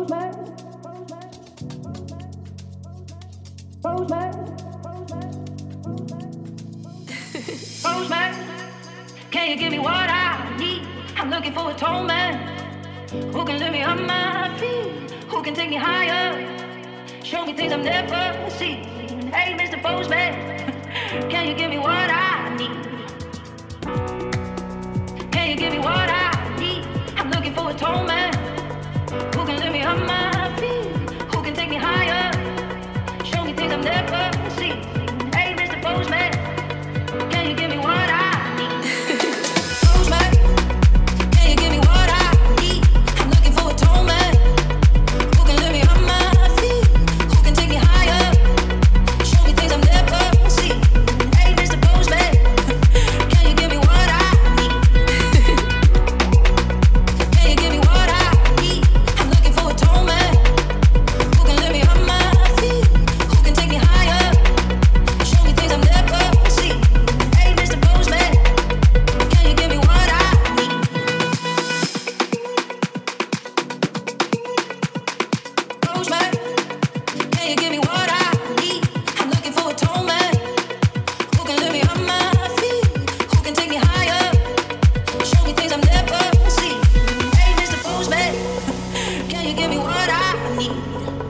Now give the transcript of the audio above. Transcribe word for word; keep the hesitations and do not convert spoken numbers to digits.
Postman, can you give me what I need? I'm looking for a tall man who can lift me up my feet, who can take me higher, show me things I've never seen. Hey, Mister Postman, can you give me what I need? Can you give me what I need? I'm looking for a tall man who can lift me up my feet, who can take me higher, show me things I've never seen. Hey, Mister Postman, can you give me what I need? Postman, can you give me what I need? I'm looking for a tall man who can lift me up my feet, who can take me higher, show me things I've never seen. Hey, Mister Postman, can you give me what I need? Can you give me what I need? I'm looking for a tall man who can lift me up my feet, who can take me higher, show me things I've never seen. Hey, Mister Postman, can you give me what I need? Postman, can you give me what I need? I'm looking for a tall man who can lift me up my feet, who can take me higher, show me things I've never seen. Hey, Mister Postman, can you give me what I need?